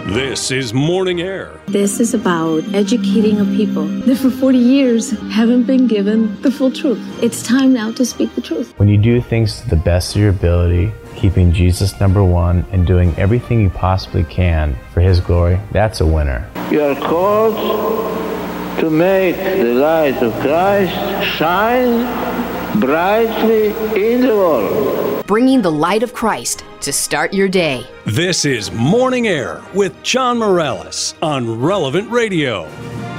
This is Morning Air. This is about educating a people that for 40 years haven't been given the full truth. It's time now to speak the truth. When you do things to the best of your ability, keeping Jesus number one and doing everything you possibly can for His glory, that's a winner. You are called to make the light of Christ shine brightly in the world. Bringing the light of Christ to start your day. This is Morning Air with John Morales on Relevant Radio.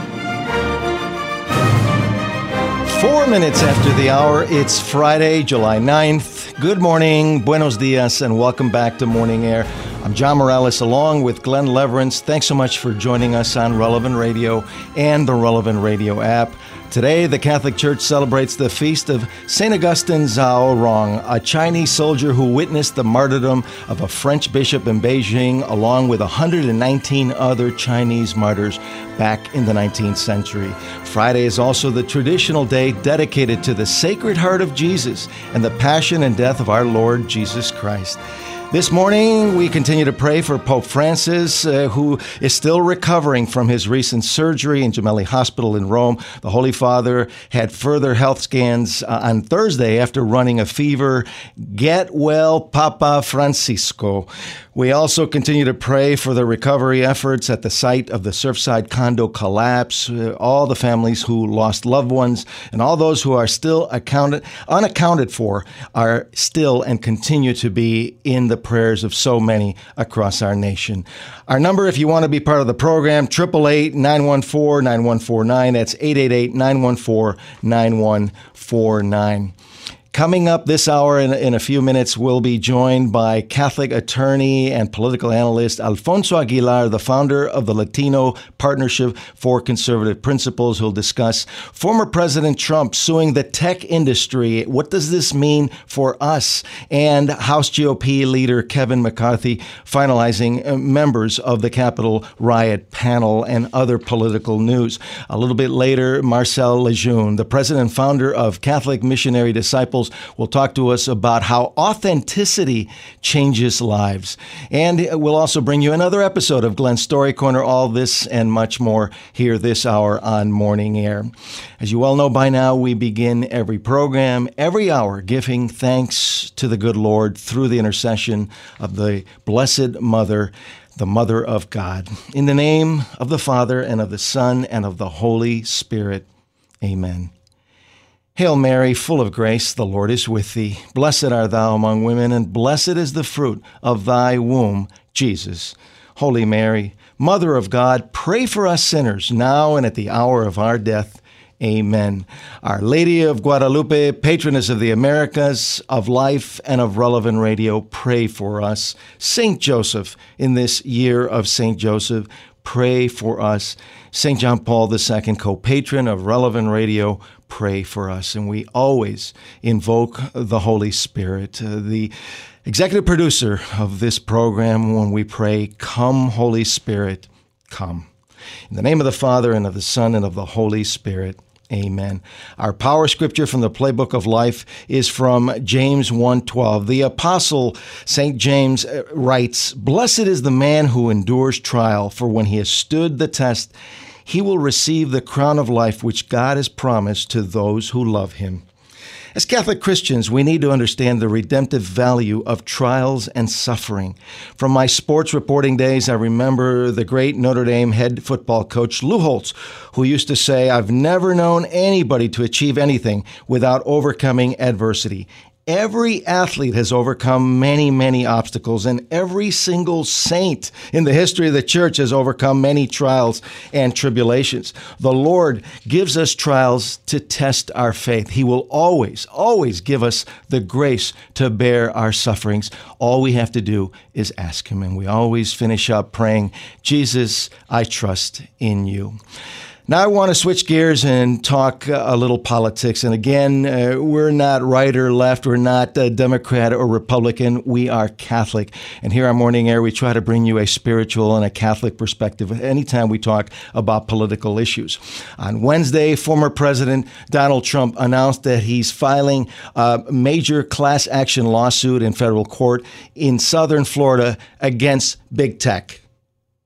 4 minutes after the hour, it's Friday, July 9th. Good morning, buenos dias, and welcome back to Morning Air. I'm John Morales along with Glenn Leverance. Thanks so much for joining us on Relevant Radio and the Relevant Radio app. Today, the Catholic Church celebrates the feast of St. Augustine Zhao Rong, a Chinese soldier who witnessed the martyrdom of a French bishop in Beijing, along with 119 other Chinese martyrs back in the 19th century. Friday is also the traditional day dedicated to the Sacred Heart of Jesus and the passion and death of our Lord Jesus Christ. This morning, we continue to pray for Pope Francis, who is still recovering from his recent surgery in Gemelli Hospital in Rome. The Holy Father had further health scans on Thursday after running a fever. Get well, Papa Francisco. We also continue to pray for the recovery efforts at the site of the Surfside condo collapse, all the families who lost loved ones, and all those who are still unaccounted for are still and continue to be in the prayers of so many across our nation. Our number, if you want to be part of the program, 888-914-9149. That's 888-914-9149. Coming up this hour in a few minutes, we'll be joined by Catholic attorney and political analyst Alfonso Aguilar, the founder of the Latino Partnership for Conservative Principles, who'll discuss former President Trump suing the tech industry. What does this mean for us? And House GOP leader Kevin McCarthy finalizing members of the Capitol riot panel and other political news. A little bit later, Marcel Lejeune, the president and founder of Catholic Missionary Disciples, will talk to us about how authenticity changes lives. And we'll also bring you another episode of Glenn's Story Corner, all this and much more here this hour on Morning Air. As you well know by now, we begin every program, every hour, giving thanks to the good Lord through the intercession of the Blessed Mother, the Mother of God. In the name of the Father, and of the Son, and of the Holy Spirit. Amen. Hail Mary, full of grace, the Lord is with thee. Blessed art thou among women, and blessed is the fruit of thy womb, Jesus. Holy Mary, Mother of God, pray for us sinners, now and at the hour of our death. Amen. Our Lady of Guadalupe, patroness of the Americas, of life, and of Relevant Radio, pray for us. Saint Joseph, in this year of Saint Joseph, pray for us. St. John Paul II, co-patron of Relevant Radio, pray for us. And we always invoke the Holy Spirit, the executive producer of this program, when we pray, "Come, Holy Spirit, come." In the name of the Father, and of the Son, and of the Holy Spirit. Amen. Our power scripture from the Playbook of Life is from James 1:12. The apostle St. James writes, "Blessed is the man who endures trial, for when he has stood the test, he will receive the crown of life which God has promised to those who love him." As Catholic Christians, we need to understand the redemptive value of trials and suffering. From my sports reporting days, I remember the great Notre Dame head football coach Lou Holtz, who used to say, "I've never known anybody to achieve anything without overcoming adversity." Every athlete has overcome many, many obstacles, and every single saint in the history of the church has overcome many trials and tribulations. The Lord gives us trials to test our faith. He will always, always give us the grace to bear our sufferings. All we have to do is ask Him, and we always finish up praying, "Jesus, I trust in you." Now I want to switch gears and talk a little politics. And again, we're not right or left. We're not Democrat or Republican. We are Catholic. And here on Morning Air, we try to bring you a spiritual and a Catholic perspective anytime we talk about political issues. On Wednesday, former President Donald Trump announced that he's filing a major class action lawsuit in federal court in southern Florida against big tech.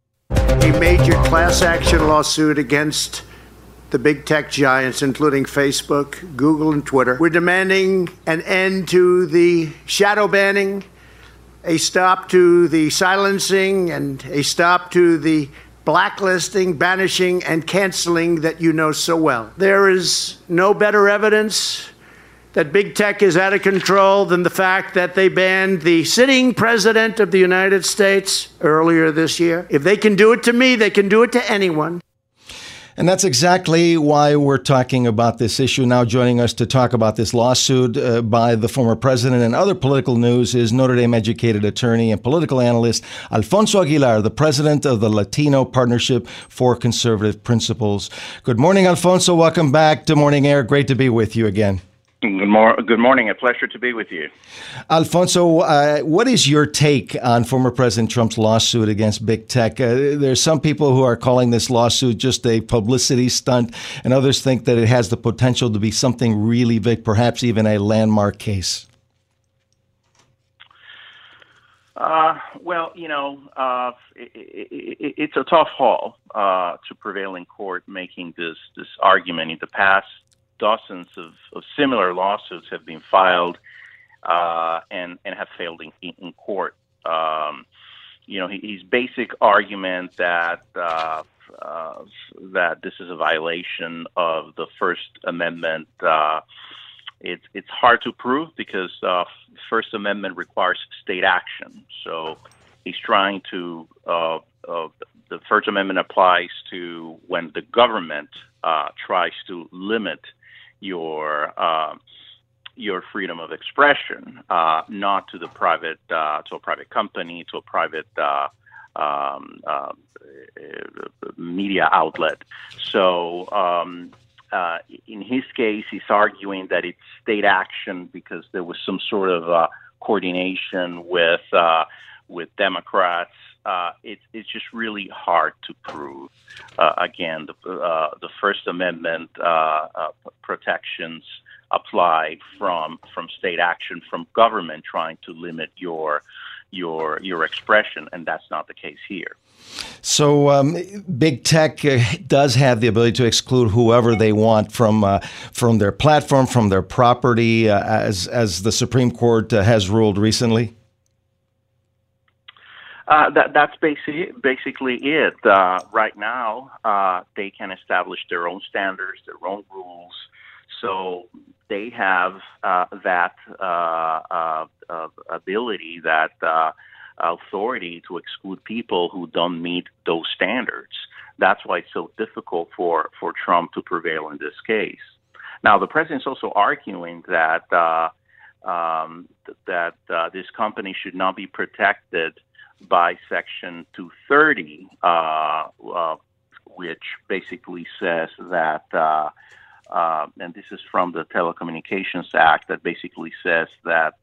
a major class action lawsuit against the big tech giants, including Facebook, Google, and Twitter. We're demanding an end to the shadow banning, a stop to the silencing, and a stop to the blacklisting, banishing, and canceling that you know so well. There is no better evidence that big tech is out of control than the fact that they banned the sitting president of the United States earlier this year. If they can do it to me, they can do it to anyone. And that's exactly why we're talking about this issue. Now joining us to talk about this lawsuit by the former president and other political news is Notre Dame-educated attorney and political analyst Alfonso Aguilar, the president of the Latino Partnership for Conservative Principles. Good morning, Alfonso. Welcome back to Morning Air. Great to be with you again. Good morning. A pleasure to be with you. Alfonso, what is your take on former President Trump's lawsuit against big tech? There's some people who are calling this lawsuit just a publicity stunt, and others think that it has the potential to be something really big, perhaps even a landmark case. It's a tough haul to prevail in court making this argument. In the past, dozens of similar lawsuits have been filed and have failed in court. His basic argument that this is a violation of the First Amendment. It's hard to prove because First Amendment requires state action. So he's trying to the First Amendment applies to when the government tries to limit your freedom of expression, not to the private, to a private company, to a private media outlet. So in his case, he's arguing that it's state action because there was some sort of coordination with Democrats. It's just really hard to prove. Again, the First Amendment protections apply from state action, from government trying to limit your expression, and that's not the case here. So big tech does have the ability to exclude whoever they want from their platform, from their property, as the Supreme Court has ruled recently. That's basically it. Right now, they can establish their own standards, their own rules. So they have that ability, that authority to exclude people who don't meet those standards. That's why it's so difficult for Trump to prevail in this case. Now, the president's also arguing that this company should not be protected by Section 230, which basically says that, and this is from the Telecommunications Act, that basically says that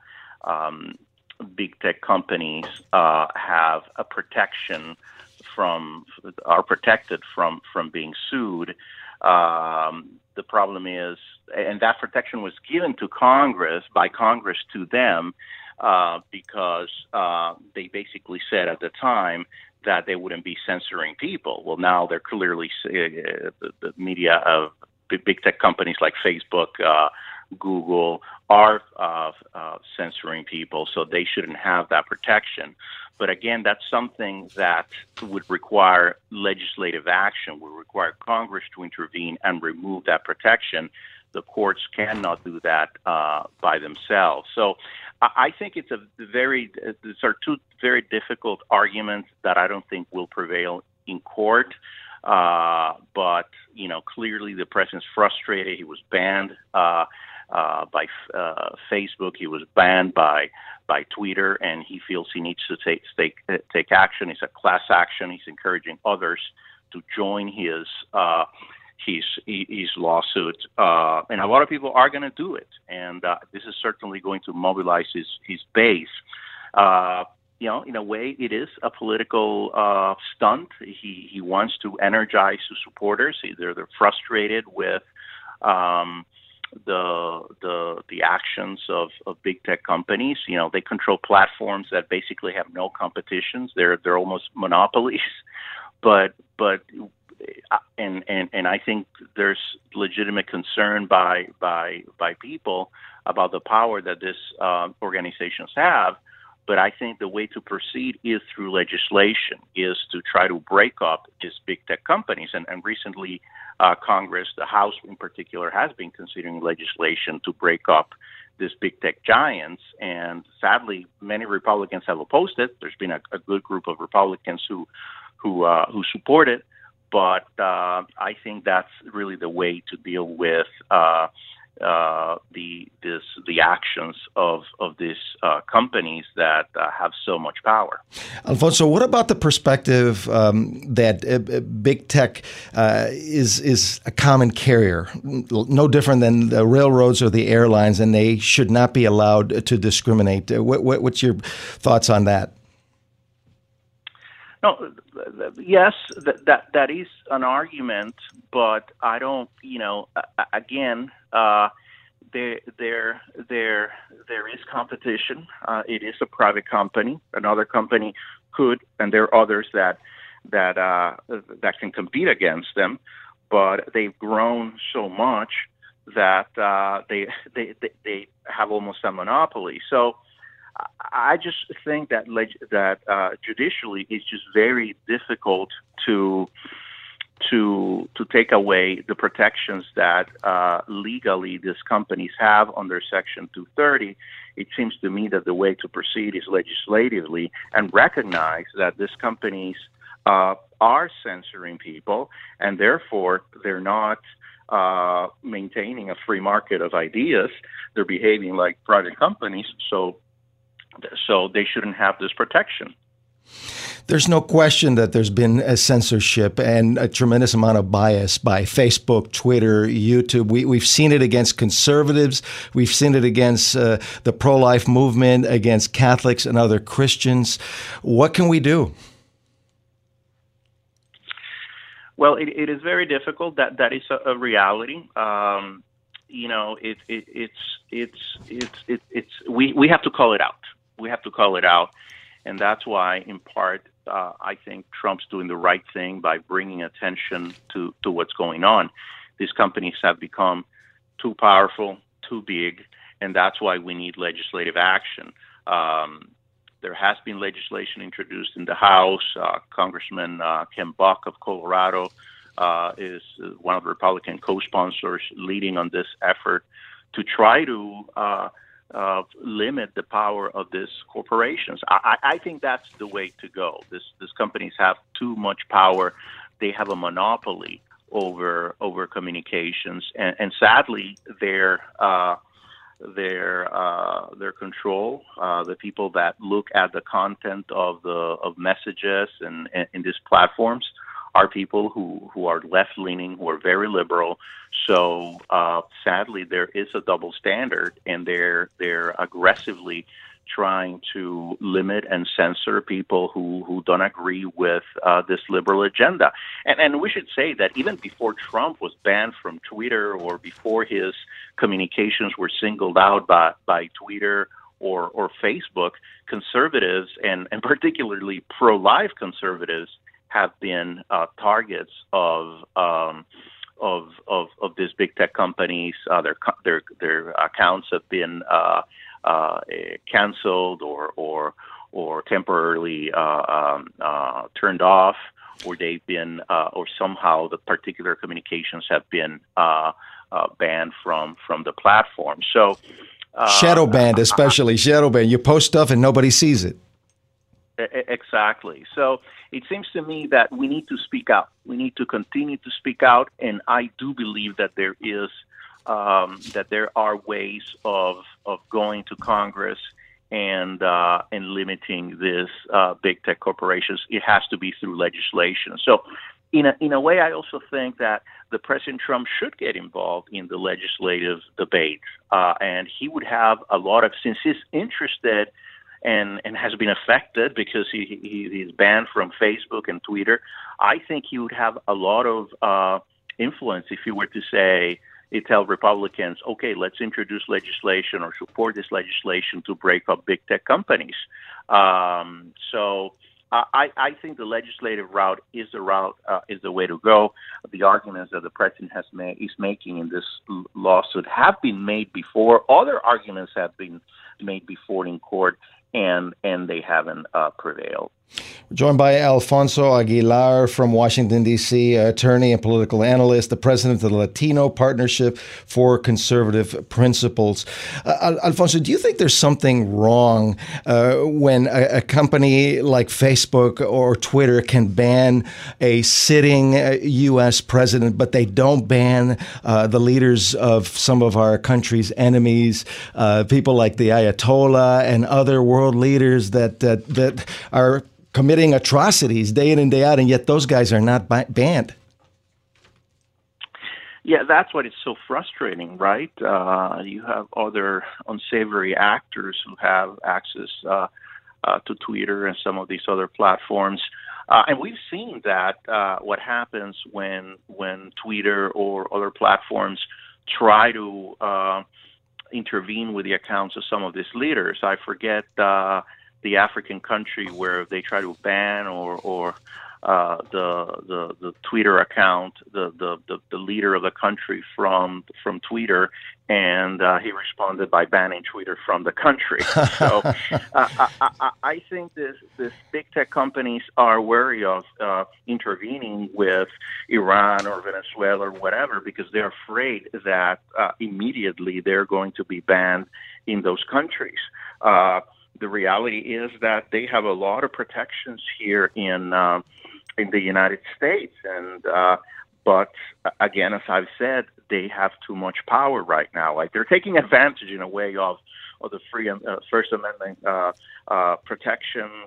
big tech companies have a protection are protected from being sued. The problem is, and that protection was given to by Congress to them, because they basically said at the time that they wouldn't be censoring people. Well, now they're clearly the media of big tech companies like Facebook, Google are censoring people, so they shouldn't have that protection. But again, that's something that would require legislative action, would require Congress to intervene and remove that protection. The courts cannot do that by themselves. So I think these are two very difficult arguments that I don't think will prevail in court. But, clearly the president's frustrated. He was banned by Facebook. He was banned by Twitter, and he feels he needs to take action. It's a class action. He's encouraging others to join his lawsuit, and a lot of people are going to do it. And this is certainly going to mobilize his base. In a way, it is a political stunt. He wants to energize his supporters. They're frustrated with the actions of big tech companies. They control platforms that basically have no competitions. They're almost monopolies. But I think there's legitimate concern by people about the power that these organizations have. But I think the way to proceed is through legislation, is to try to break up these big tech companies. And recently, Congress, the House in particular, has been considering legislation to break up these big tech giants. And sadly, many Republicans have opposed it. There's been a good group of Republicans who support it. But I think that's really the way to deal with the actions of these companies that have so much power. Alfonso, what about the perspective that big tech is a common carrier, no different than the railroads or the airlines, and they should not be allowed to discriminate? What's your thoughts on that? No, yes, that is an argument, but I don't. Again, there is competition. It is a private company. Another company could, and there are others that can compete against them, but they've grown so much that they have almost a monopoly. So I just think that judicially it's just very difficult to take away the protections that legally these companies have under Section 230. It seems to me that the way to proceed is legislatively and recognize that these companies are censoring people, and therefore they're not maintaining a free market of ideas. They're behaving like private companies, so they shouldn't have this protection. There's no question that there's been a censorship and a tremendous amount of bias by Facebook, Twitter, YouTube. We've seen it against conservatives. We've seen it against the pro-life movement, against Catholics and other Christians. What can we do? Well, it is very difficult. That is a reality. We have to call it out. We have to call it out. And that's why, in part, I think Trump's doing the right thing by bringing attention to what's going on. These companies have become too powerful, too big, and that's why we need legislative action. There has been legislation introduced in the House. Congressman Ken Buck of Colorado is one of the Republican co-sponsors leading on this effort to try to limit the power of these corporations. I think that's the way to go. These companies have too much power. They have a monopoly over communications, and sadly, their control, the people that look at the content of messages and in these platforms, are people who are left-leaning, who are very liberal. So sadly, there is a double standard, and they're aggressively trying to limit and censor people who don't agree with this liberal agenda. And we should say that even before Trump was banned from Twitter, or before his communications were singled out by Twitter or Facebook, conservatives, and particularly pro-life conservatives, have been targets of these big tech companies. Their accounts have been canceled or temporarily turned off, or they've been or somehow the particular communications have been banned from the platform. So shadow banned, especially shadow banned. You post stuff and nobody sees it. Exactly. So it seems to me that we need to speak out. We need to continue to speak out, and I do believe that there are ways of going to Congress and limiting this big tech corporations. It has to be through legislation. So in a way, I also think that the President Trump should get involved in the legislative debate, and he would have a lot of, since he's interested and has been affected because he's banned from Facebook and Twitter, I think he would have a lot of influence if he were to say, they tell Republicans, okay, let's introduce legislation or support this legislation to break up big tech companies. I think the legislative route is the way to go. The arguments that the president is making in this lawsuit have been made before. Other arguments have been made before in court, and they haven't prevailed. We're joined by Alfonso Aguilar from Washington, D.C., attorney and political analyst, the president of the Latino Partnership for Conservative Principles. Alfonso, do you think there's something wrong when a company like Facebook or Twitter can ban a sitting U.S. president, but they don't ban the leaders of some of our country's enemies, people like the Ayatollah and other world leaders that are committing atrocities day in and day out, and yet those guys are not banned? Yeah, that's what is so frustrating, right? You have other unsavory actors who have access to Twitter and some of these other platforms. And we've seen that what happens when Twitter or other platforms try to intervene with the accounts of some of these leaders. I forget the African country where they try to ban or the Twitter account, the leader of the country from Twitter, and he responded by banning Twitter from the country. So I think this big tech companies are wary of intervening with Iran or Venezuela or whatever, because they're afraid that immediately they're going to be banned in those countries. The reality is that they have a lot of protections here in the United States, but again, as I've said, they have too much power right now. Like, they're taking advantage in a way of the free First Amendment protections,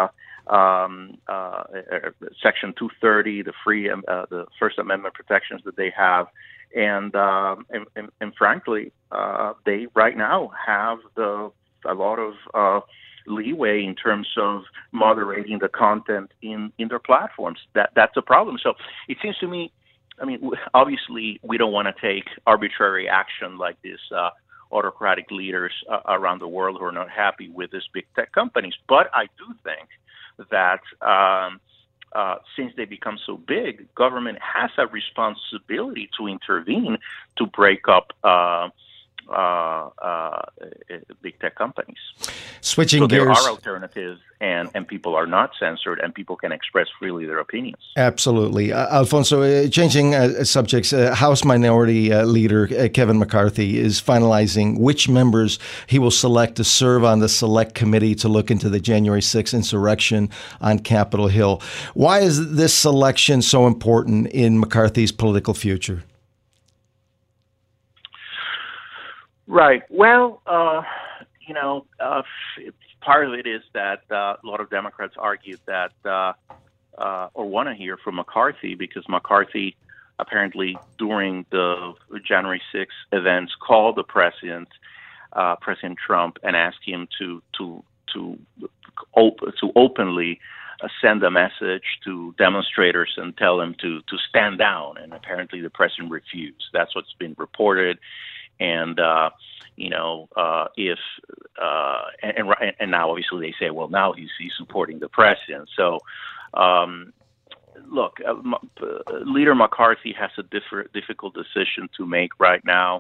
Section 230, the First Amendment protections that they have, and frankly, they right now have a lot of leeway in terms of moderating the content in their platforms. That's a problem. So it seems to me, I mean, obviously we don't want to take arbitrary action like this autocratic leaders around the world who are not happy with these big tech companies. But I do think that since they become so big, government has a responsibility to intervene to break up big tech companies. Switching so gears. There are alternatives, and people are not censored, and people can express freely their opinions. Absolutely. Alfonso, changing subjects, House Minority Leader Kevin McCarthy is finalizing which members he will select to serve on the Select Committee to look into the January 6th insurrection on Capitol Hill. Why is this selection so important in McCarthy's political future? Right. Well, part of it is that a lot of Democrats argued that or want to hear from McCarthy, because McCarthy apparently during the January 6th events called the President Trump and asked him to openly send a message to demonstrators and tell them to stand down. And apparently the president refused. That's what's been reported. And and now obviously they say, well, now he's supporting the president. So, look, Leader McCarthy has a difficult decision to make right now.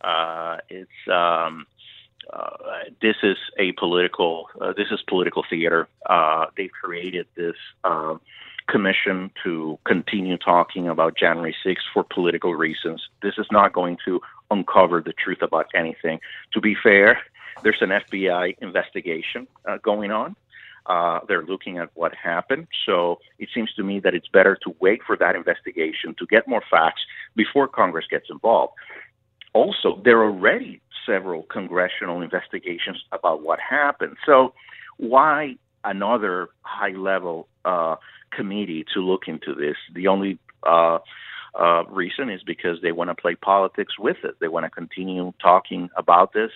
This is political theater. They've created this commission to continue talking about January 6th for political reasons. This is not going to uncover the truth about anything. To be fair, there's an FBI investigation going on. They're looking at what happened. So it seems to me that it's better to wait for that investigation to get more facts before Congress gets involved. Also, there are already several congressional investigations about what happened. So why another high-level committee to look into this? The only reason is because they want to play politics with it. They want to continue talking about this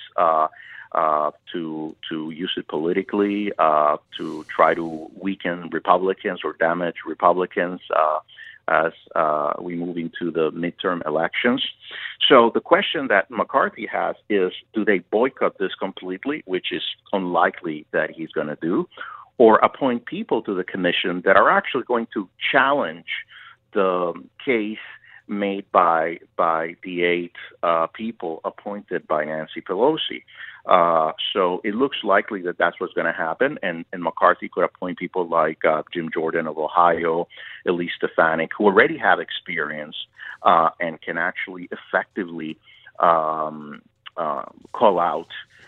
to use it politically, to try to weaken Republicans or damage Republicans. as we move into the midterm elections. So the question that McCarthy has is, do they boycott this completely, which is unlikely that he's going to do, or appoint people to the commission that are actually going to challenge the case made by the 8 people appointed by Nancy Pelosi? So it looks likely that that's what's going to happen, and McCarthy could appoint people like Jim Jordan of Ohio, Elise Stefanik, who already have experience and can actually effectively call out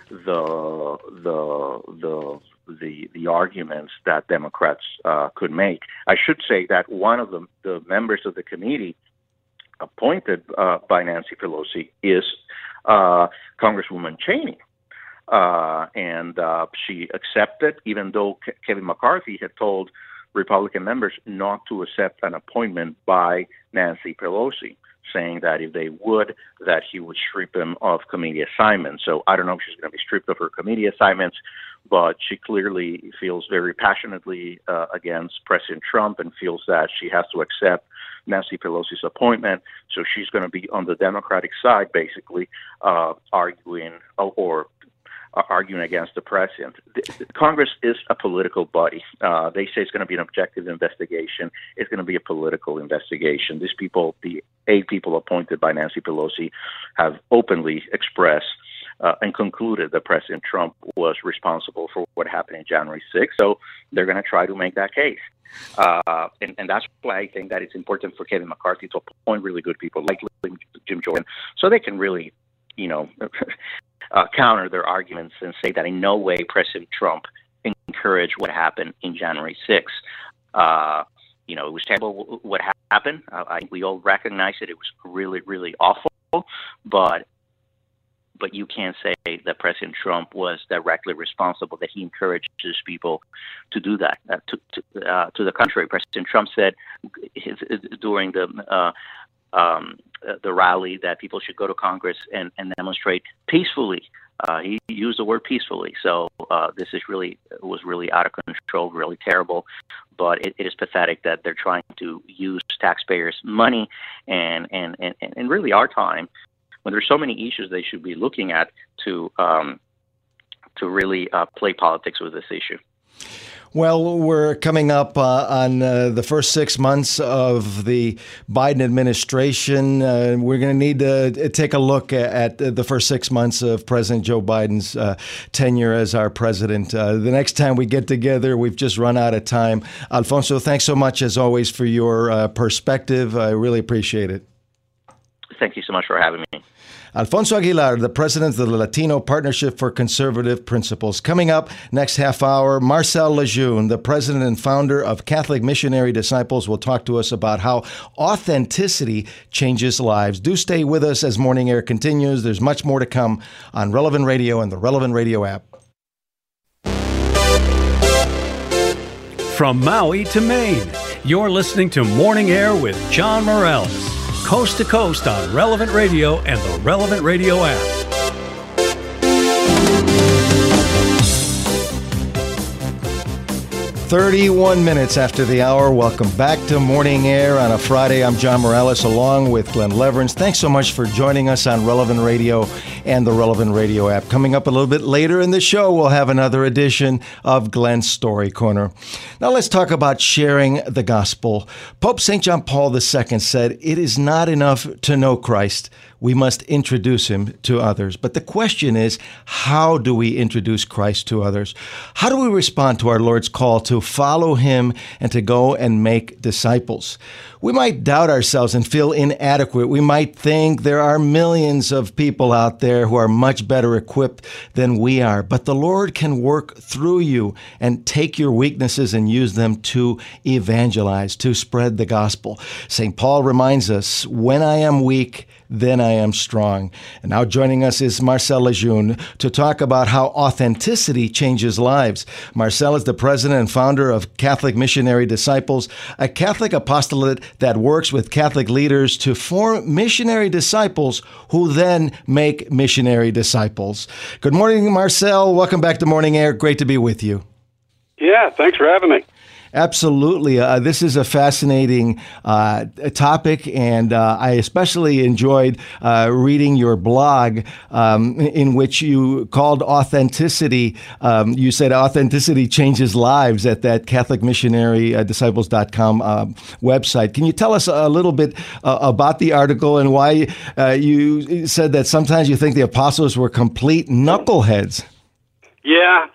the arguments that Democrats could make. I should say that one of the members of the committee appointed by Nancy Pelosi is Congresswoman Cheney. And she accepted, even though Kevin McCarthy had told Republican members not to accept an appointment by Nancy Pelosi, saying that if they would, that he would strip him of committee assignments. So I don't know if she's going to be stripped of her committee assignments, but she clearly feels very passionately against President Trump and feels that she has to accept Nancy Pelosi's appointment. So she's going to be on the Democratic side, basically, arguing against the president. Congress is a political body. They say it's going to be an objective investigation. It's going to be a political investigation. These people, the 8 people appointed by Nancy Pelosi, have openly expressed and concluded that President Trump was responsible for what happened in January 6th. So they're going to try to make that case. And that's why I think that it's important for Kevin McCarthy to appoint really good people like Jim Jordan, so they can really, counter their arguments and say that in no way President Trump encouraged what happened in January 6th. It was terrible what happened. I think we all recognize it. It was really, really awful. But you can't say that President Trump was directly responsible, that he encouraged his people to do that. To the contrary, President Trump said during the rally that people should go to Congress and demonstrate peacefully. He used the word peacefully. So this was really out of control, really terrible. But it is pathetic that they're trying to use taxpayers' money and really our time, when there's so many issues they should be looking at, to really play politics with this issue. Well, we're coming up on the first 6 months of the Biden administration. We're going to need to take a look at the first 6 months of President Joe Biden's tenure as our president. The next time we get together, we've just run out of time. Alfonso, thanks so much, as always, for your perspective. I really appreciate it. Thank you so much for having me. Alfonso Aguilar, the president of the Latino Partnership for Conservative Principles. Coming up next half hour, Marcel Lejeune, the president and founder of Catholic Missionary Disciples, will talk to us about how authenticity changes lives. Do stay with us as Morning Air continues. There's much more to come on Relevant Radio and the Relevant Radio app. From Maui to Maine, you're listening to Morning Air with John Morales. Coast to coast on Relevant Radio and the Relevant Radio app. 31 minutes after the hour. Welcome back to Morning Air on a Friday. I'm John Morales along with Glenn Leverance. Thanks so much for joining us on Relevant Radio and the Relevant Radio app. Coming up a little bit later in the show, we'll have another edition of Glenn's Story Corner. Now let's talk about sharing the gospel. Pope St. John Paul II said, "It is not enough to know Christ. We must introduce him to others." But the question is, how do we introduce Christ to others? How do we respond to our Lord's call to follow him and to go and make disciples? We might doubt ourselves and feel inadequate. We might think there are millions of people out there who are much better equipped than we are. But the Lord can work through you and take your weaknesses and use them to evangelize, to spread the gospel. St. Paul reminds us, "When I am weak, then I am strong." And now joining us is Marcel Lejeune to talk about how authenticity changes lives. Marcel is the president and founder of Catholic Missionary Disciples, a Catholic apostolate that works with Catholic leaders to form missionary disciples who then make missionary disciples. Good morning, Marcel. Welcome back to Morning Air. Great to be with you. Yeah, thanks for having me. Absolutely. This is a fascinating topic, and I especially enjoyed reading your blog in which you called authenticity. You said authenticity changes lives at that CatholicMissionaryDisciples.com website. Can you tell us a little bit about the article and why you said that sometimes you think the apostles were complete knuckleheads? Yeah,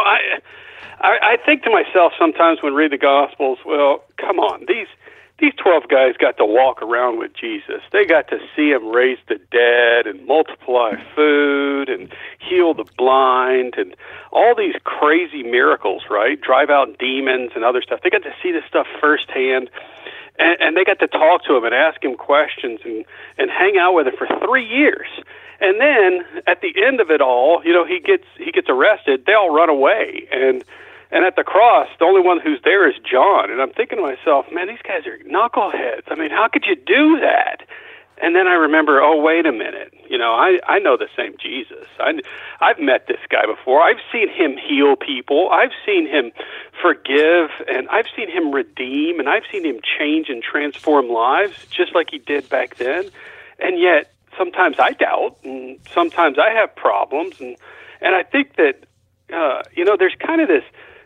I think to myself sometimes when I read the Gospels, well, come on, these 12 guys got to walk around with Jesus. They got to see him raise the dead and multiply food and heal the blind and all these crazy miracles, right? Drive out demons and other stuff. They got to see this stuff firsthand, and they got to talk to him and ask him questions and hang out with him for 3 years. And then at the end of it all, he gets arrested. They all run away, and at the cross, the only one who's there is John. And I'm thinking to myself, man, these guys are knuckleheads. I mean, how could you do that? And then I remember, oh, wait a minute. I know the same Jesus. I've met this guy before. I've seen him heal people. I've seen him forgive, and I've seen him redeem, and I've seen him change and transform lives just like he did back then. And yet, sometimes I doubt, and sometimes I have problems, and I think that there's kind of this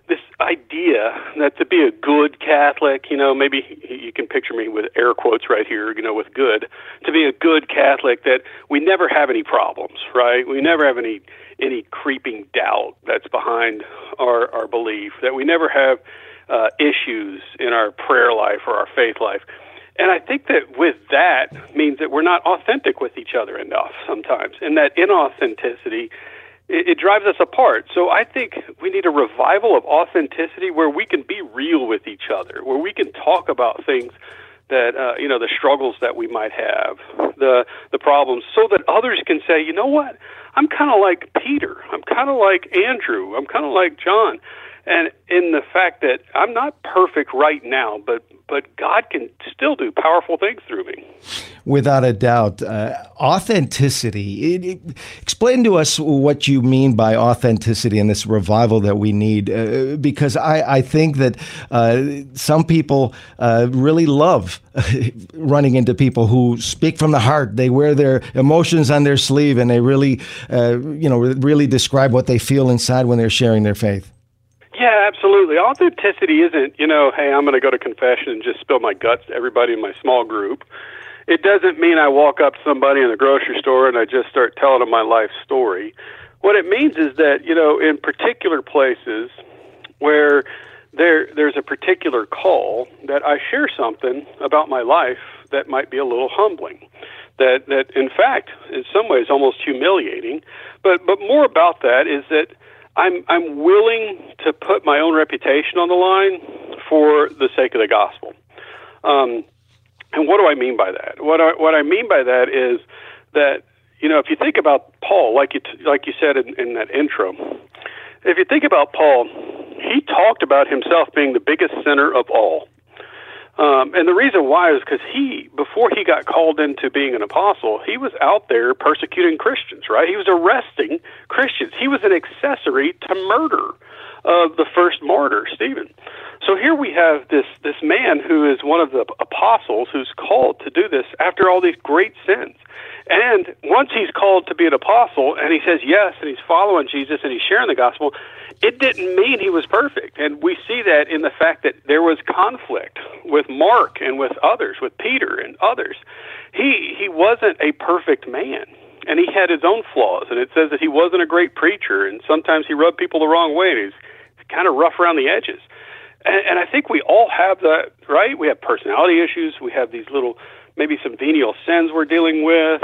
idea that to be a good Catholic, maybe you can picture me with air quotes right here, with good, to be a good Catholic, that we never have any problems, right? We never have any creeping doubt that's behind our belief, that we never have issues in our prayer life or our faith life. And I think that with that means that we're not authentic with each other enough sometimes, and that inauthenticity, it drives us apart. So I think we need a revival of authenticity where we can be real with each other, where we can talk about things that, the struggles that we might have, the problems, so that others can say, you know what, I'm kind of like Peter, I'm kind of like Andrew, I'm kind of like John. And in the fact that I'm not perfect right now, but God can still do powerful things through me. Without a doubt. Authenticity. Explain to us what you mean by authenticity and this revival that we need, because I think that some people really love running into people who speak from the heart. They wear their emotions on their sleeve, and they really, really describe what they feel inside when they're sharing their faith. Yeah, absolutely. Authenticity isn't, hey, I'm going to go to confession and just spill my guts to everybody in my small group. It doesn't mean I walk up to somebody in the grocery store and I just start telling them my life story. What it means is that, in particular places where there's a particular call, that I share something about my life that might be a little humbling, that in fact, in some ways, almost humiliating. But more about that is that I'm willing to put my own reputation on the line for the sake of the gospel. And what do I mean by that? What I mean by that is that, if you think about Paul, like you said in that intro, if you think about Paul, he talked about himself being the biggest sinner of all. And the reason why is because before he got called into being an apostle, he was out there persecuting Christians, right? He was arresting Christians. He was an accessory to murder of the first martyr, Stephen. So here we have this man who is one of the apostles who's called to do this after all these great sins. And once he's called to be an apostle and he says yes, and he's following Jesus and he's sharing the gospel, it didn't mean he was perfect. And we see that in the fact that there was conflict with Mark and with others, with Peter and others. He wasn't a perfect man, and he had his own flaws. And it says that he wasn't a great preacher, and sometimes he rubbed people the wrong way, and he's kind of rough around the edges. And I think we all have that, right? We have personality issues. We have these little, maybe some venial sins we're dealing with,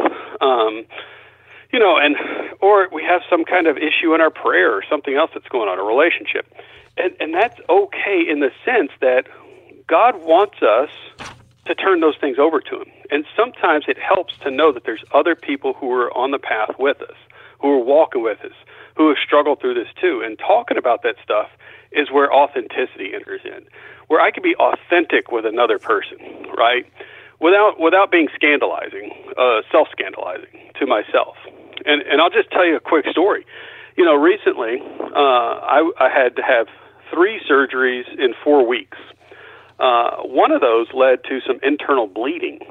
or we have some kind of issue in our prayer or something else that's going on, a relationship. And that's okay in the sense that God wants us to turn those things over to him. And sometimes it helps to know that there's other people who are on the path with us, who are walking with us, who have struggled through this too. And talking about that stuff is where authenticity enters in, where I can be authentic with another person, right? Without being scandalizing, self-scandalizing to myself. And I'll just tell you a quick story. Recently, I had to have 3 surgeries in 4 weeks. One of those led to some internal bleeding,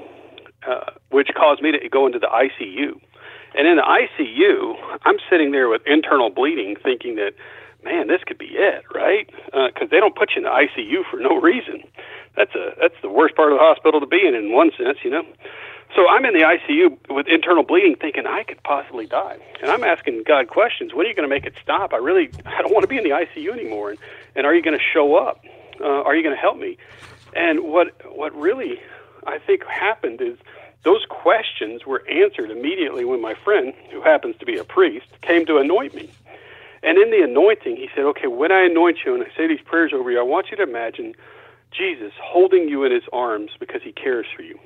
which caused me to go into the ICU. And in the ICU, I'm sitting there with internal bleeding thinking that, man, this could be it, right? Because they don't put you in the ICU for no reason. That's the worst part of the hospital to be in one sense, you know. So I'm in the ICU with internal bleeding thinking I could possibly die. And I'm asking God questions. When are you going to make it stop? I don't want to be in the ICU anymore. And are you going to show up? Are you going to help me? And what really I think happened is those questions were answered immediately when my friend, who happens to be a priest, came to anoint me. And in the anointing, he said, okay, when I anoint you and I say these prayers over you, I want you to imagine Jesus holding you in his arms because he cares for you.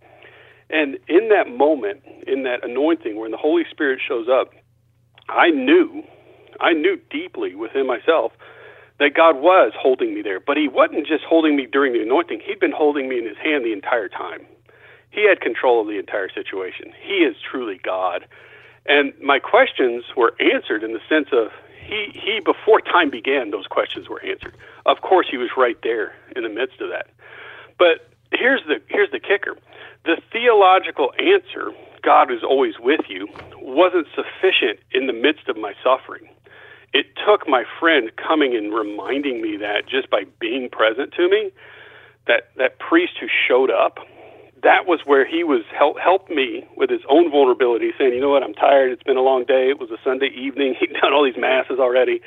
And in that moment, in that anointing, when the Holy Spirit shows up, I knew deeply within myself that God was holding me there. But he wasn't just holding me during the anointing. He'd been holding me in his hand the entire time. He had control of the entire situation. He is truly God. And my questions were answered in the sense of he before time began, those questions were answered. Of course, he was right there in the midst of that. But here's the kicker. The theological answer, God is always with you, wasn't sufficient in the midst of my suffering. It took my friend coming and reminding me that just by being present to me, that priest who showed up, that was where he was helped me with his own vulnerability, saying, you know what, I'm tired, it's been a long day, it was a Sunday evening, he'd done all these masses already.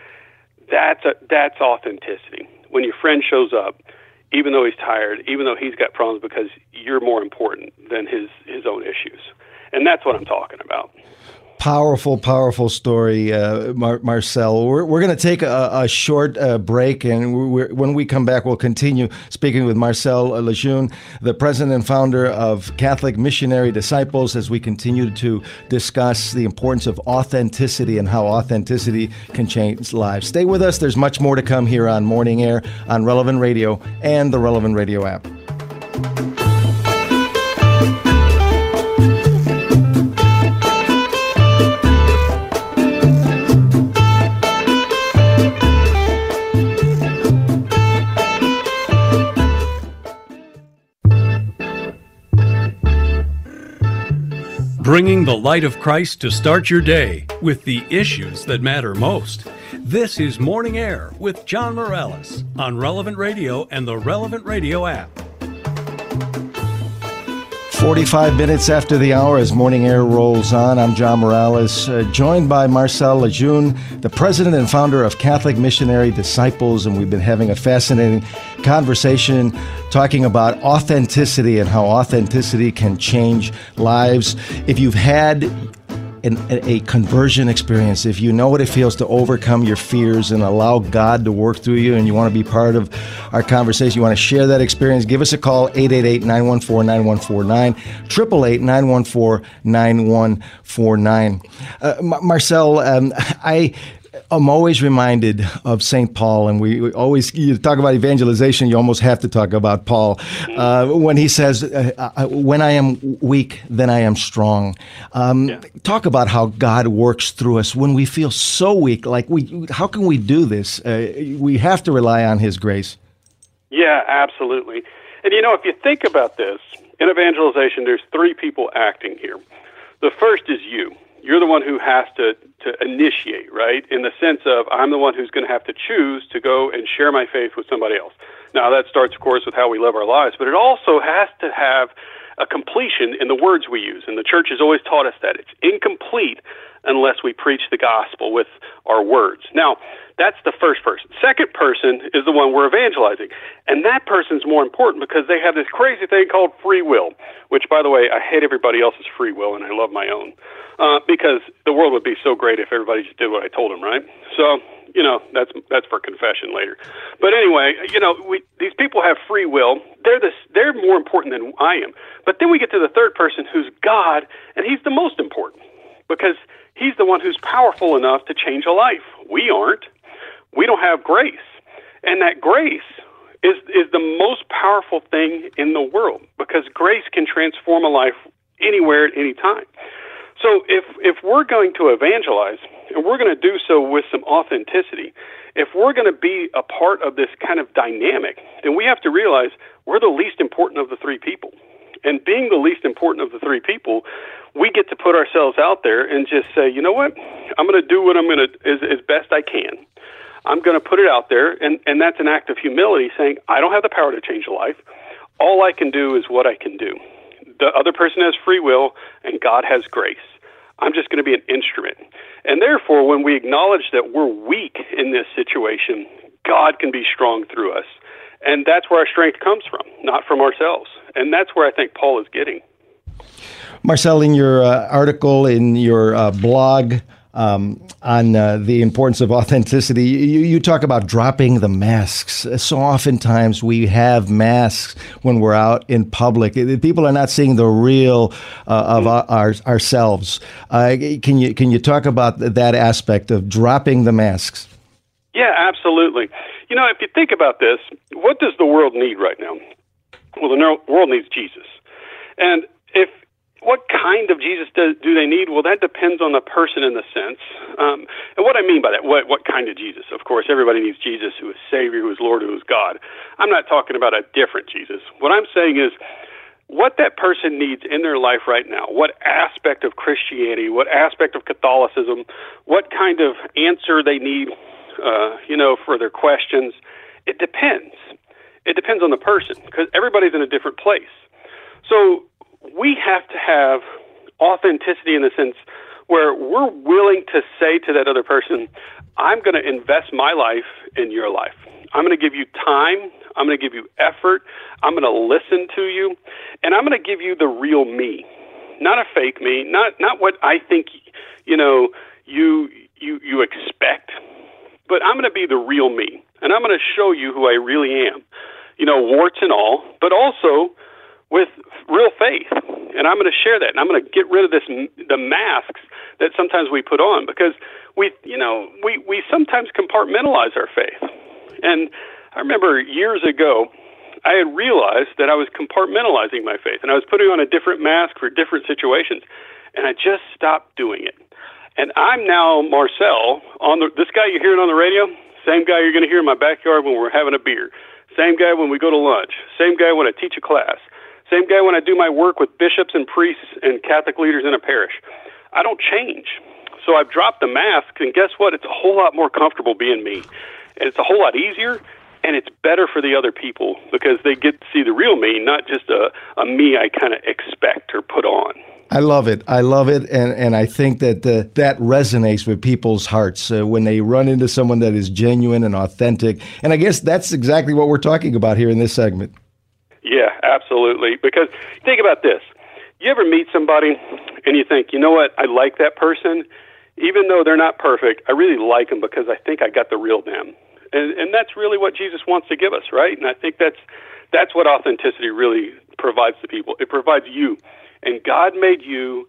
That's authenticity. When your friend shows up, even though he's tired, even though he's got problems, because you're more important than his own issues. And that's what I'm talking about. Powerful, powerful story, Marcel. We're going to take a short break, and when we come back, we'll continue speaking with Marcel Lejeune, the president and founder of Catholic Missionary Disciples, as we continue to discuss the importance of authenticity and how authenticity can change lives. Stay with us. There's much more to come here on Morning Air on Relevant Radio and the Relevant Radio app. Bringing the light of Christ to start your day with the issues that matter most. This is Morning Air with John Morales on Relevant Radio and the Relevant Radio app. 45 minutes after the hour as Morning Air rolls on. I'm John Morales, joined by Marcel Lejeune, the president and founder of Catholic Missionary Disciples, and we've been having a fascinating conversation talking about authenticity and how authenticity can change lives. If you've had a conversion experience, if you know what it feels to overcome your fears and allow God to work through you, and you want to be part of our conversation, you want to share that experience, give us a call, 888-914-9149, 888-914-9149. Marcel, I'm always reminded of St. Paul, and we always, you talk about evangelization, you almost have to talk about Paul, when he says, when I am weak, then I am strong. Talk about how God works through us when we feel so weak. How can we do this? We have to rely on his grace. Yeah, absolutely. And if you think about this, in evangelization, there's 3 people acting here. The first is you. You're the one who has to initiate, right? In the sense of, I'm the one who's going to have to choose to go and share my faith with somebody else. Now, that starts, of course, with how we live our lives, but it also has to have a completion in the words we use. And the church has always taught us that it's incomplete unless we preach the gospel with our words. Now, that's the first person. Second person is the one we're evangelizing. And that person's more important because they have this crazy thing called free will, which, by the way, I hate everybody else's free will and I love my own. Because the world would be so great if everybody just did what I told them, right? So, that's for confession later. But anyway, these people have free will. They're more important than I am. But then we get to the third person who's God, and he's the most important because he's the one who's powerful enough to change a life. We aren't. We don't have grace. And that grace is the most powerful thing in the world because grace can transform a life anywhere at any time. So if we're going to evangelize, and we're going to do so with some authenticity, if we're going to be a part of this kind of dynamic, then we have to realize we're the least important of the three people. And being the least important of the three people, we get to put ourselves out there and just say, you know what, I'm going to do what I'm going to as best I can. I'm going to put it out there, and that's an act of humility, saying, I don't have the power to change a life. All I can do is what I can do. The other person has free will, and God has grace. I'm just going to be an instrument. And therefore, when we acknowledge that we're weak in this situation, God can be strong through us. And that's where our strength comes from, not from ourselves. And that's where I think Paul is getting. Marcel, in your article, in your blog on the importance of authenticity, you talk about dropping the masks. So oftentimes we have masks when we're out in public. People are not seeing the real of ourselves. Can you talk about that aspect of dropping the masks? Yeah, absolutely. You know, if you think about this, what does the world need right now? Well, the world needs Jesus. And what kind of Jesus do they need? Well, that depends on the person in the sense. And what I mean by that, what kind of Jesus? Of course, everybody needs Jesus who is Savior, who is Lord, who is God. I'm not talking about a different Jesus. What I'm saying is what that person needs in their life right now, what aspect of Christianity, what aspect of Catholicism, what kind of answer they need, for their questions. It depends. It depends on the person because everybody's in a different place. So we have to have authenticity in the sense where we're willing to say to that other person, I'm going to invest my life in your life. I'm going to give you time. I'm going to give you effort. I'm going to listen to you. And I'm going to give you the real me, not a fake me, not what I think, you expect, but I'm going to be the real me. And I'm going to show you who I really am, warts and all, but also with real faith. And I'm going to share that. And I'm going to get rid of the masks that sometimes we put on because we sometimes compartmentalize our faith. And I remember years ago, I had realized that I was compartmentalizing my faith and I was putting on a different mask for different situations. And I just stopped doing it. And I'm now Marcel, this guy you're hearing on the radio, same guy you're going to hear in my backyard when we're having a beer. Same guy when we go to lunch. Same guy when I teach a class. Same guy when I do my work with bishops and priests and Catholic leaders in a parish. I don't change. So I've dropped the mask, and guess what? It's a whole lot more comfortable being me. And it's a whole lot easier, and it's better for the other people because they get to see the real me, not just a me I kind of expect or put on. I love it. And I think that that resonates with people's hearts when they run into someone that is genuine and authentic. And I guess that's exactly what we're talking about here in this segment. Yeah, absolutely. Because think about this. You ever meet somebody and you think, you know what, I like that person. Even though they're not perfect, I really like them because I think I got the real them. And that's really what Jesus wants to give us, right? And I think that's what authenticity really provides to people. It provides you. And God made you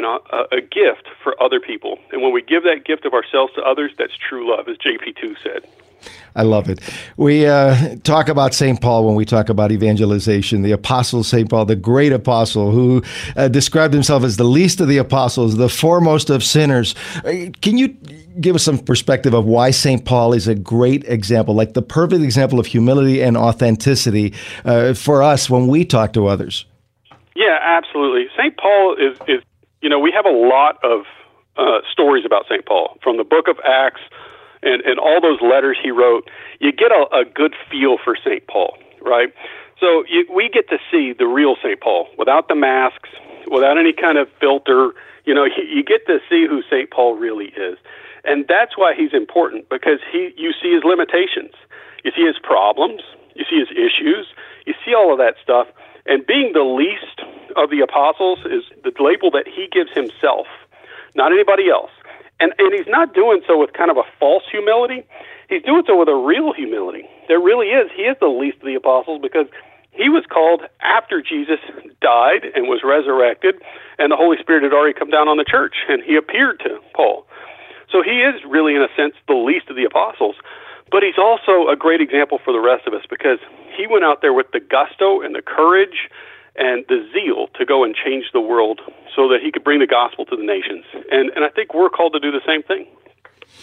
a gift for other people. And when we give that gift of ourselves to others, that's true love, as JP2 said. I love it. We talk about St. Paul when we talk about evangelization, the apostle St. Paul, the great apostle who described himself as the least of the apostles, the foremost of sinners. Can you give us some perspective of why St. Paul is a great example, like the perfect example of humility and authenticity for us when we talk to others? Yeah, absolutely. St. Paul is we have a lot of stories about St. Paul from the book of Acts and all those letters he wrote. You get a good feel for St. Paul, right? So we get to see the real St. Paul without the masks, without any kind of filter. You get to see who St. Paul really is. And that's why he's important, because you see his limitations. You see his problems. You see his issues. You see all of that stuff. And being the least of the apostles is the label that he gives himself, not anybody else. And he's not doing so with kind of a false humility. He's doing so with a real humility. There really is. He is the least of the apostles because he was called after Jesus died and was resurrected, and the Holy Spirit had already come down on the church, and he appeared to Paul. So he is really, in a sense, the least of the apostles. But he's also a great example for the rest of us because he went out there with the gusto and the courage and the zeal to go and change the world so that he could bring the gospel to the nations. And I think we're called to do the same thing.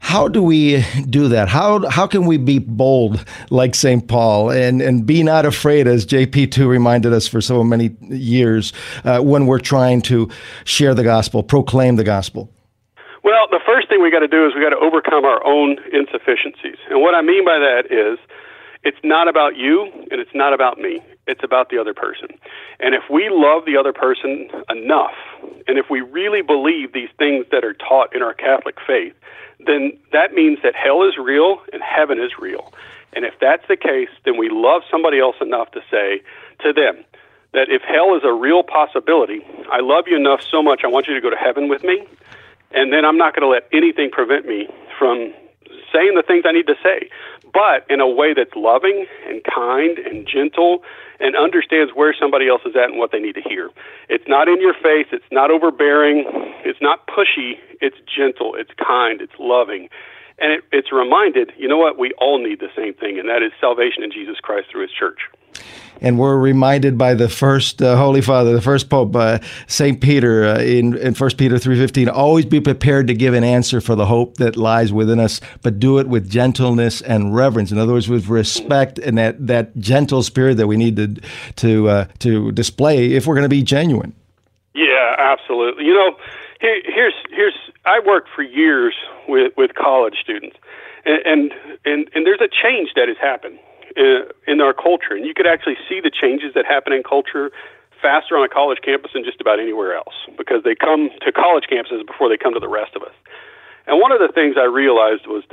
How do we do that? How can we be bold like St. Paul and be not afraid, as JP2 reminded us for so many years, when we're trying to share the gospel, proclaim the gospel? Well, the first thing we got to do is we got to overcome our own insufficiencies. And what I mean by that is it's not about you and it's not about me. It's about the other person. And if we love the other person enough, and if we really believe these things that are taught in our Catholic faith, then that means that hell is real and heaven is real. And if that's the case, then we love somebody else enough to say to them that if hell is a real possibility, I love you enough so much I want you to go to heaven with me, and then I'm not going to let anything prevent me from saying the things I need to say, but in a way that's loving and kind and gentle and understands where somebody else is at and what they need to hear. It's not in your face. It's not overbearing. It's not pushy. It's gentle. It's kind. It's loving. And it's reminded, you know what, we all need the same thing, and that is salvation in Jesus Christ through his church. And we're reminded by the first Holy Father, the first Pope, St. Peter, in 1 Peter 3:15, always be prepared to give an answer for the hope that lies within us, but do it with gentleness and reverence. In other words, with respect and that gentle spirit that we need to display if we're going to be genuine. Yeah, absolutely. You know, here's I worked for years with college students, and there's a change that has happened in our culture, and you could actually see the changes that happen in culture faster on a college campus than just about anywhere else, because they come to college campuses before they come to the rest of us. And one of the things I realized was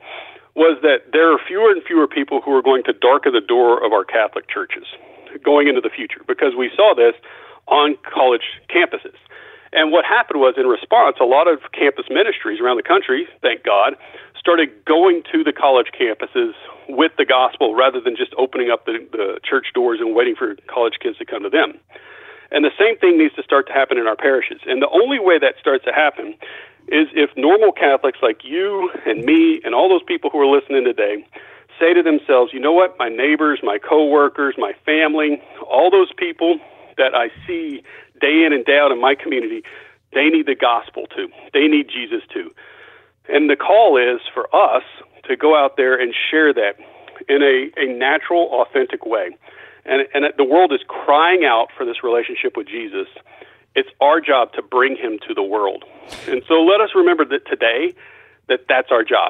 that there are fewer and fewer people who are going to darken the door of our Catholic churches going into the future, because we saw this on college campuses. And what happened was, in response, a lot of campus ministries around the country, thank God, started going to the college campuses with the gospel rather than just opening up the church doors and waiting for college kids to come to them. And the same thing needs to start to happen in our parishes. And the only way that starts to happen is if normal Catholics like you and me and all those people who are listening today say to themselves, you know what, my neighbors, my coworkers, my family, all those people that I see day in and day out in my community, they need the gospel too. They need Jesus too. And the call is for us to go out there and share that in a natural, authentic way. And the world is crying out for this relationship with Jesus. It's our job to bring him to the world. And so let us remember that today, that's our job.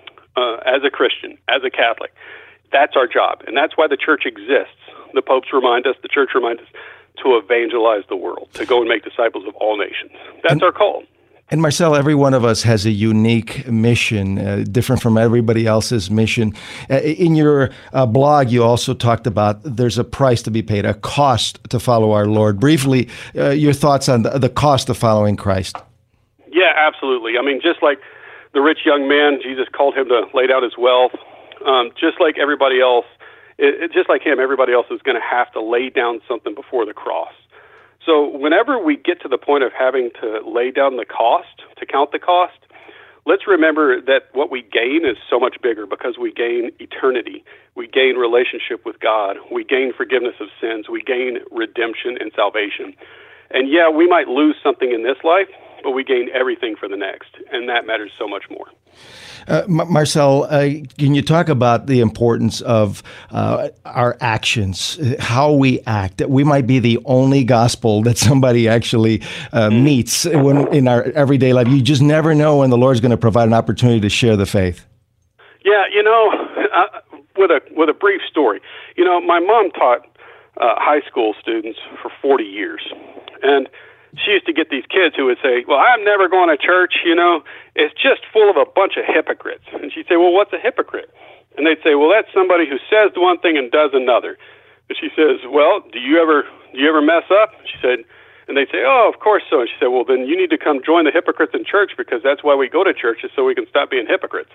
As a Christian, as a Catholic, that's our job. And that's why the church exists. The popes remind us, the church reminds us, to evangelize the world, to go and make disciples of all nations. That's our call. And Marcel, every one of us has a unique mission, different from everybody else's mission. In your blog, you also talked about there's a price to be paid, a cost to follow our Lord. Briefly, your thoughts on the cost of following Christ. Yeah, absolutely. I mean, just like the rich young man, Jesus called him to lay down his wealth. Just like everybody else, just like him, everybody else is going to have to lay down something before the cross. So whenever we get to the point of having to lay down the cost, to count the cost, let's remember that what we gain is so much bigger, because we gain eternity. We gain relationship with God. We gain forgiveness of sins. We gain redemption and salvation. And yeah, we might lose something in this life, but we gain everything for the next, and that matters so much more. Marcel, can you talk about the importance of our actions, how we act? That we might be the only gospel that somebody actually meets in our everyday life. You just never know when the Lord's going to provide an opportunity to share the faith. Yeah, you know, with a brief story, you know, my mom taught high school students for 40 years, and she used to get these kids who would say, well, I'm never going to church, you know, it's just full of a bunch of hypocrites. And she'd say, well, what's a hypocrite? And they'd say, well, that's somebody who says one thing and does another. And she says, well, do you ever mess up? She said, and they'd say, oh, of course so. And she said, well, then you need to come join the hypocrites in church, because that's why we go to church, is so we can stop being hypocrites.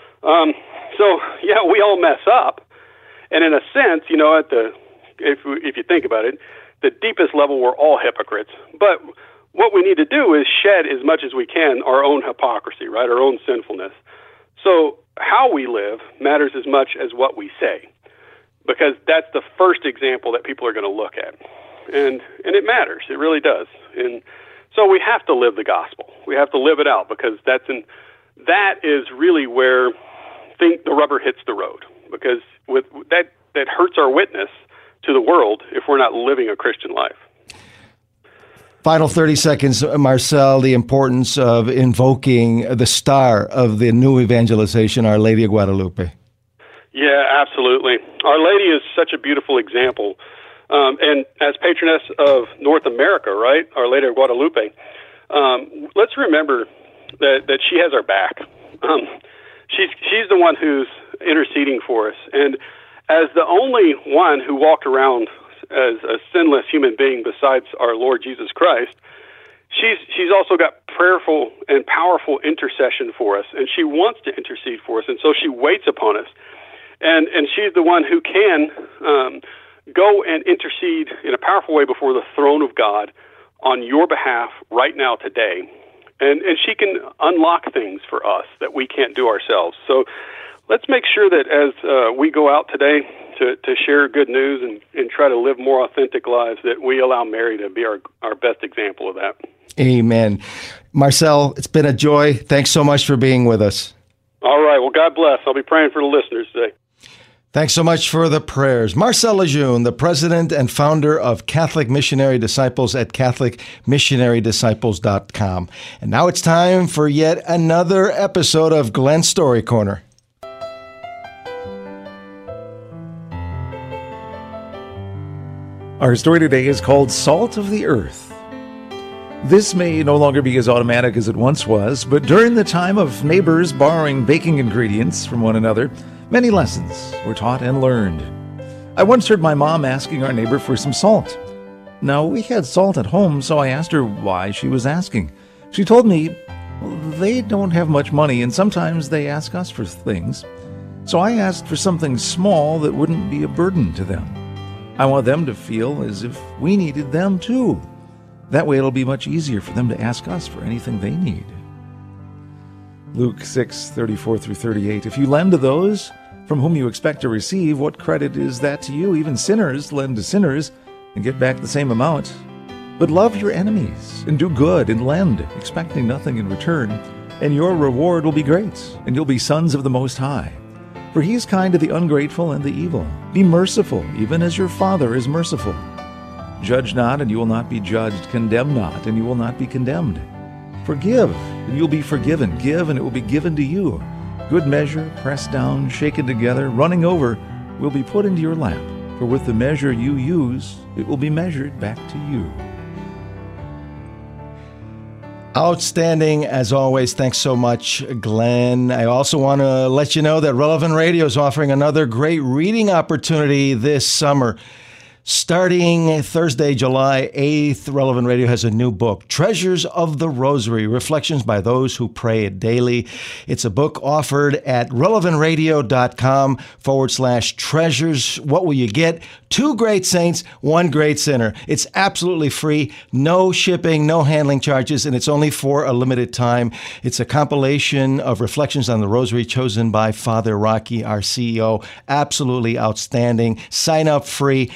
So, yeah, we all mess up. And in a sense, you know, if you think about it, the deepest level, we're all hypocrites. But what we need to do is shed as much as we can our own hypocrisy, right? Our own sinfulness. So how we live matters as much as what we say, because that's the first example that people are going to look at. And it matters. It really does. And so we have to live the gospel. We have to live it out, because that's that is really where the rubber hits the road, because with that hurts our witness to the world if we're not living a Christian life. Final 30 seconds, Marcel, the importance of invoking the star of the new evangelization, Our Lady of Guadalupe. Yeah, absolutely. Our Lady is such a beautiful example. And as patroness of North America, right, Our Lady of Guadalupe, let's remember that she has our back. She's the one who's interceding for us. And as the only one who walked around as a sinless human being besides our Lord Jesus Christ, she's also got prayerful and powerful intercession for us, and she wants to intercede for us, and so she waits upon us. And she's the one who can go and intercede in a powerful way before the throne of God on your behalf right now today. And she can unlock things for us that we can't do ourselves. So let's make sure that as we go out today to share good news and try to live more authentic lives, that we allow Mary to be our best example of that. Amen. Marcel, it's been a joy. Thanks so much for being with us. All right. Well, God bless. I'll be praying for the listeners today. Thanks so much for the prayers. Marcel Lejeune, the president and founder of Catholic Missionary Disciples at CatholicMissionaryDisciples.com. And now it's time for yet another episode of Glenn's Story Corner. Our story today is called Salt of the Earth. This may no longer be as automatic as it once was, but during the time of neighbors borrowing baking ingredients from one another, many lessons were taught and learned. I once heard my mom asking our neighbor for some salt. Now, we had salt at home, so I asked her why she was asking. She told me, they don't have much money, and sometimes they ask us for things. So I asked for something small that wouldn't be a burden to them. I want them to feel as if we needed them too. That way it'll be much easier for them to ask us for anything they need. Luke 6:34-38. If you lend to those from whom you expect to receive, what credit is that to you? Even sinners lend to sinners and get back the same amount. But love your enemies and do good and lend, expecting nothing in return, and your reward will be great, and you'll be sons of the Most High. For he is kind to the ungrateful and the evil. Be merciful, even as your Father is merciful. Judge not, and you will not be judged. Condemn not, and you will not be condemned. Forgive, and you'll be forgiven. Give, and it will be given to you. Good measure, pressed down, shaken together, running over, will be put into your lap. For with the measure you use, it will be measured back to you. Outstanding, as always. Thanks so much, Glenn. I also want to let you know that Relevant Radio is offering another great reading opportunity this summer. Starting Thursday, July 8th, Relevant Radio has a new book, Treasures of the Rosary, Reflections by Those Who Pray It Daily. It's a book offered at relevantradio.com/treasures. What will you get? 2 great saints, 1 great sinner. It's absolutely free, no shipping, no handling charges, and it's only for a limited time. It's a compilation of reflections on the Rosary chosen by Father Rocky, our CEO. Absolutely outstanding. Sign up free,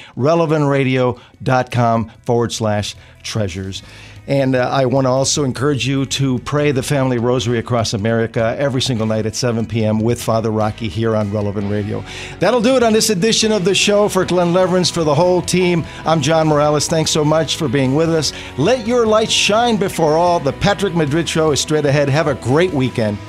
relevantradio.com/treasures. And I want to also encourage you to pray the Family Rosary across America every single night at 7 p.m. with Father Rocky here on Relevant Radio. That'll do it on this edition of the show. For Glenn Leverance, for the whole team, I'm John Morales. Thanks so much for being with us. Let your light shine before all. The Patrick Madrid Show is straight ahead. Have a great weekend.